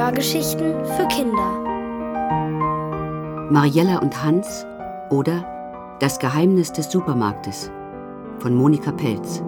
Hörgeschichten für Kinder. Mariella und Hans oder Das Geheimnis des Supermarktes von Monika Pelz.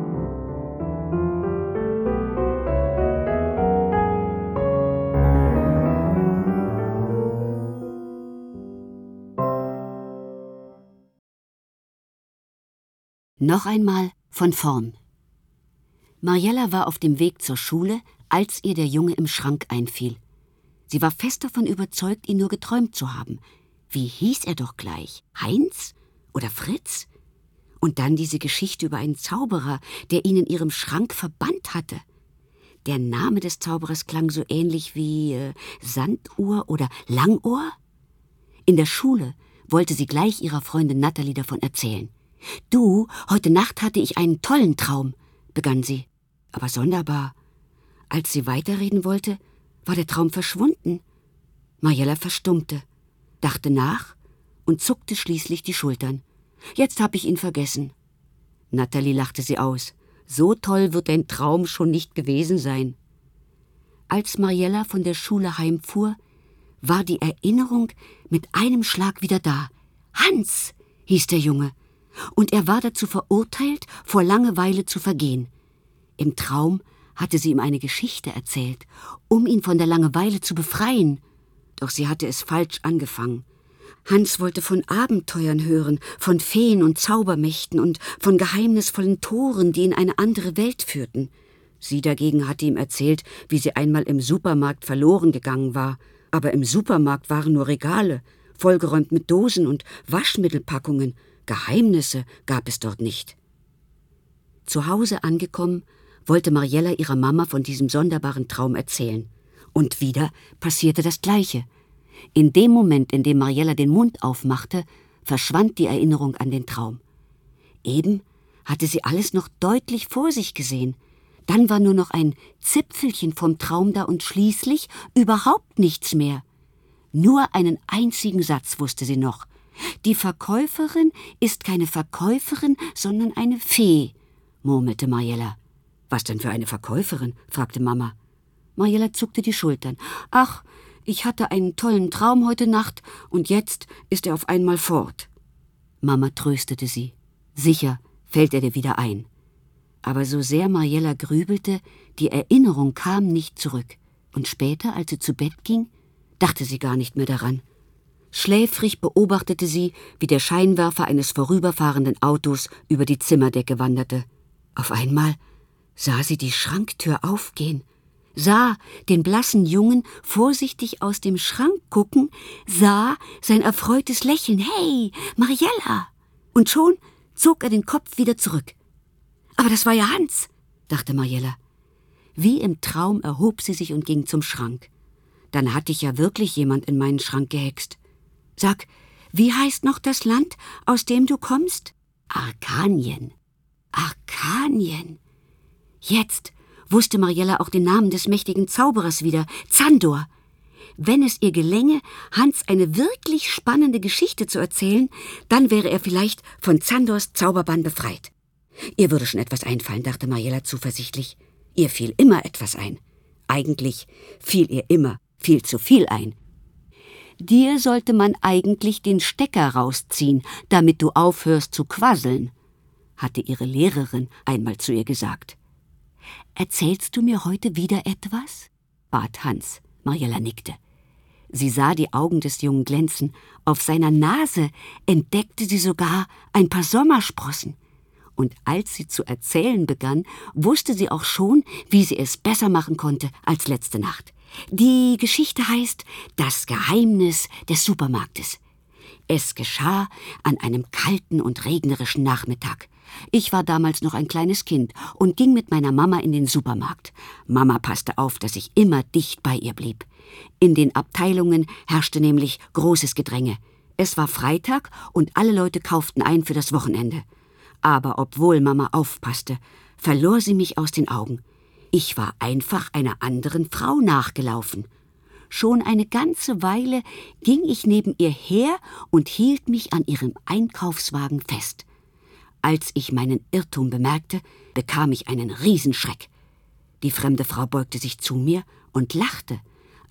Noch einmal von vorn. Mariella war auf dem Weg zur Schule, als ihr der Junge im Schrank einfiel. Sie war fest davon überzeugt, ihn nur geträumt zu haben. Wie hieß er doch gleich? Heinz oder Fritz? Und dann diese Geschichte über einen Zauberer, der ihn in ihrem Schrank verbannt hatte. Der Name des Zauberers klang so ähnlich wie Sanduhr oder Langohr. In der Schule wollte sie gleich ihrer Freundin Natalie davon erzählen. »Du, heute Nacht hatte ich einen tollen Traum«, begann sie. Aber sonderbar. Als sie weiterreden wollte, war der Traum verschwunden. Mariella verstummte, dachte nach und zuckte schließlich die Schultern. »Jetzt hab ich ihn vergessen.« Natalie lachte sie aus. »So toll wird dein Traum schon nicht gewesen sein.« Als Mariella von der Schule heimfuhr, war die Erinnerung mit einem Schlag wieder da. »Hans«, hieß der Junge, und er war dazu verurteilt, vor Langeweile zu vergehen. Im Traum hatte sie ihm eine Geschichte erzählt, um ihn von der Langeweile zu befreien. Doch sie hatte es falsch angefangen. Hans wollte von Abenteuern hören, von Feen und Zaubermächten und von geheimnisvollen Toren, die in eine andere Welt führten. Sie dagegen hatte ihm erzählt, wie sie einmal im Supermarkt verloren gegangen war. Aber im Supermarkt waren nur Regale, vollgeräumt mit Dosen und Waschmittelpackungen. Geheimnisse gab es dort nicht. Zu Hause angekommen, wollte Mariella ihrer Mama von diesem sonderbaren Traum erzählen. Und wieder passierte das Gleiche. In dem Moment, in dem Mariella den Mund aufmachte, verschwand die Erinnerung an den Traum. Eben hatte sie alles noch deutlich vor sich gesehen. Dann war nur noch ein Zipfelchen vom Traum da und schließlich überhaupt nichts mehr. Nur einen einzigen Satz wusste sie noch. »Die Verkäuferin ist keine Verkäuferin, sondern eine Fee«, murmelte Mariella. »Was denn für eine Verkäuferin?« fragte Mama. Mariella zuckte die Schultern. »Ach, ich hatte einen tollen Traum heute Nacht und jetzt ist er auf einmal fort.« Mama tröstete sie. Sicher fällt er dir wieder ein. Aber so sehr Mariella grübelte, die Erinnerung kam nicht zurück. Und später, als sie zu Bett ging, dachte sie gar nicht mehr daran. Schläfrig beobachtete sie, wie der Scheinwerfer eines vorüberfahrenden Autos über die Zimmerdecke wanderte. Auf einmal sah sie die Schranktür aufgehen, sah den blassen Jungen vorsichtig aus dem Schrank gucken, sah sein erfreutes Lächeln. »Hey, Mariella!« Und schon zog er den Kopf wieder zurück. »Aber das war ja Hans«, dachte Mariella. Wie im Traum erhob sie sich und ging zum Schrank. »Dann hatte ich ja wirklich jemand in meinen Schrank gehext. Sag, wie heißt noch das Land, aus dem du kommst?« »Arkanien.« »Arkanien.« Jetzt wusste Mariella auch den Namen des mächtigen Zauberers wieder, Zandor. Wenn es ihr gelänge, Hans eine wirklich spannende Geschichte zu erzählen, dann wäre er vielleicht von Zandors Zauberbann befreit. Ihr würde schon etwas einfallen, dachte Mariella zuversichtlich. Ihr fiel immer etwas ein. Eigentlich fiel ihr immer viel zu viel ein. »Dir sollte man eigentlich den Stecker rausziehen, damit du aufhörst zu quasseln«, hatte ihre Lehrerin einmal zu ihr gesagt. »Erzählst du mir heute wieder etwas?« bat Hans. Mariella nickte. Sie sah die Augen des Jungen glänzen. Auf seiner Nase entdeckte sie sogar ein paar Sommersprossen. Und als sie zu erzählen begann, wusste sie auch schon, wie sie es besser machen konnte als letzte Nacht. Die Geschichte heißt »Das Geheimnis des Supermarktes«. Es geschah an einem kalten und regnerischen Nachmittag. Ich war damals noch ein kleines Kind und ging mit meiner Mama in den Supermarkt. Mama passte auf, dass ich immer dicht bei ihr blieb. In den Abteilungen herrschte nämlich großes Gedränge. Es war Freitag und alle Leute kauften ein für das Wochenende. Aber obwohl Mama aufpasste, verlor sie mich aus den Augen. Ich war einfach einer anderen Frau nachgelaufen. Schon eine ganze Weile ging ich neben ihr her und hielt mich an ihrem Einkaufswagen fest. Als ich meinen Irrtum bemerkte, bekam ich einen Riesenschreck. Die fremde Frau beugte sich zu mir und lachte,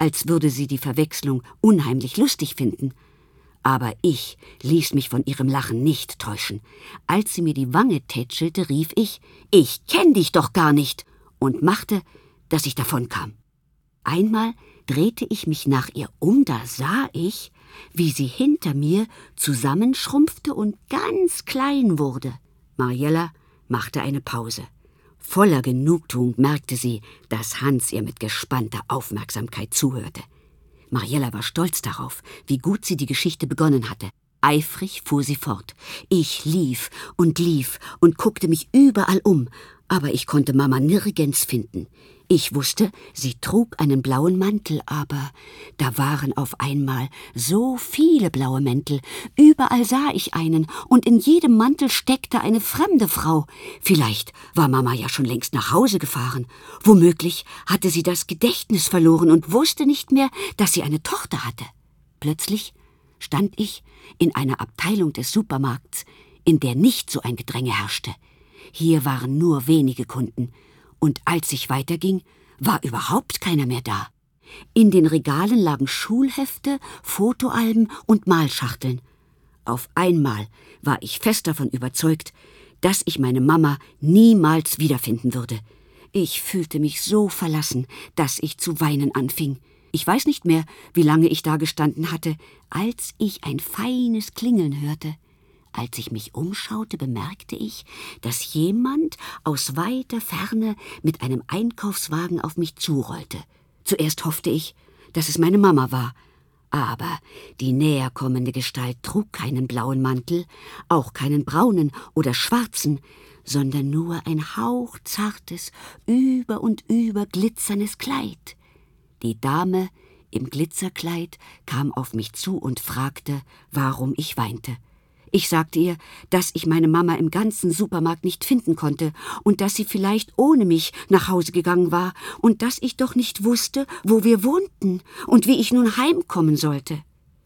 als würde sie die Verwechslung unheimlich lustig finden. Aber ich ließ mich von ihrem Lachen nicht täuschen. Als sie mir die Wange tätschelte, rief ich, »Ich kenn dich doch gar nicht!« und machte, dass ich davonkam. Einmal drehte ich mich nach ihr um, da sah ich, wie sie hinter mir zusammenschrumpfte und ganz klein wurde. Mariella machte eine Pause. Voller Genugtuung merkte sie, dass Hans ihr mit gespannter Aufmerksamkeit zuhörte. Mariella war stolz darauf, wie gut sie die Geschichte begonnen hatte. Eifrig fuhr sie fort. Ich lief und guckte mich überall um, aber ich konnte Mama nirgends finden. Ich wusste, sie trug einen blauen Mantel, aber da waren auf einmal so viele blaue Mäntel. Überall sah ich einen, und in jedem Mantel steckte eine fremde Frau. Vielleicht war Mama ja schon längst nach Hause gefahren. Womöglich hatte sie das Gedächtnis verloren und wusste nicht mehr, dass sie eine Tochter hatte. Plötzlich stand ich in einer Abteilung des Supermarkts, in der nicht so ein Gedränge herrschte. Hier waren nur wenige Kunden. Und als ich weiterging, war überhaupt keiner mehr da. In den Regalen lagen Schulhefte, Fotoalben und Malschachteln. Auf einmal war ich fest davon überzeugt, dass ich meine Mama niemals wiederfinden würde. Ich fühlte mich so verlassen, dass ich zu weinen anfing. Ich weiß nicht mehr, wie lange ich da gestanden hatte, als ich ein feines Klingeln hörte. Als ich mich umschaute, bemerkte ich, dass jemand aus weiter Ferne mit einem Einkaufswagen auf mich zurollte. Zuerst hoffte ich, dass es meine Mama war. Aber die näher kommende Gestalt trug keinen blauen Mantel, auch keinen braunen oder schwarzen, sondern nur ein hauchzartes, über und über glitzerndes Kleid. Die Dame im Glitzerkleid kam auf mich zu und fragte, warum ich weinte. Ich sagte ihr, dass ich meine Mama im ganzen Supermarkt nicht finden konnte und dass sie vielleicht ohne mich nach Hause gegangen war und dass ich doch nicht wusste, wo wir wohnten und wie ich nun heimkommen sollte.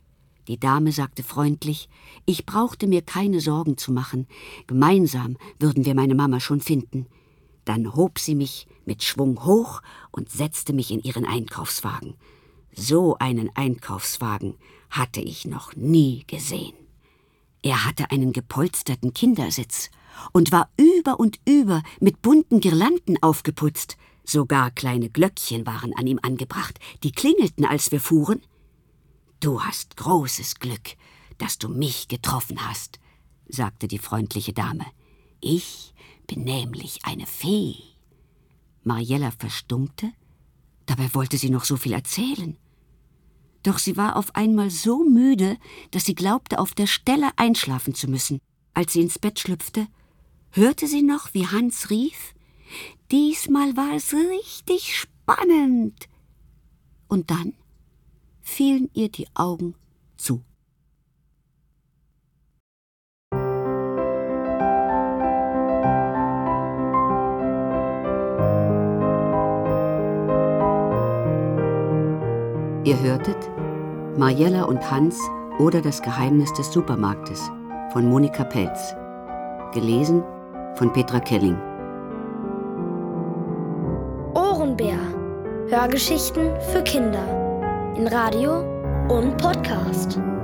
Die Dame sagte freundlich, ich brauchte mir keine Sorgen zu machen. Gemeinsam würden wir meine Mama schon finden. Dann hob sie mich mit Schwung hoch und setzte mich in ihren Einkaufswagen. So einen Einkaufswagen hatte ich noch nie gesehen. Er hatte einen gepolsterten Kindersitz und war über und über mit bunten Girlanden aufgeputzt. Sogar kleine Glöckchen waren an ihm angebracht, die klingelten, als wir fuhren. »Du hast großes Glück, dass du mich getroffen hast«, sagte die freundliche Dame. »Ich bin nämlich eine Fee.« Mariella verstummte, dabei wollte sie noch so viel erzählen. Doch sie war auf einmal so müde, dass sie glaubte, auf der Stelle einschlafen zu müssen. Als sie ins Bett schlüpfte, hörte sie noch, wie Hans rief, »Diesmal war es richtig spannend!« Und dann fielen ihr die Augen zu. Ihr hörtet Mariella und Hans oder das Geheimnis des Supermarktes von Monika Pelz. Gelesen von Petra Kelling. Ohrenbär. Hörgeschichten für Kinder. In Radio und Podcast.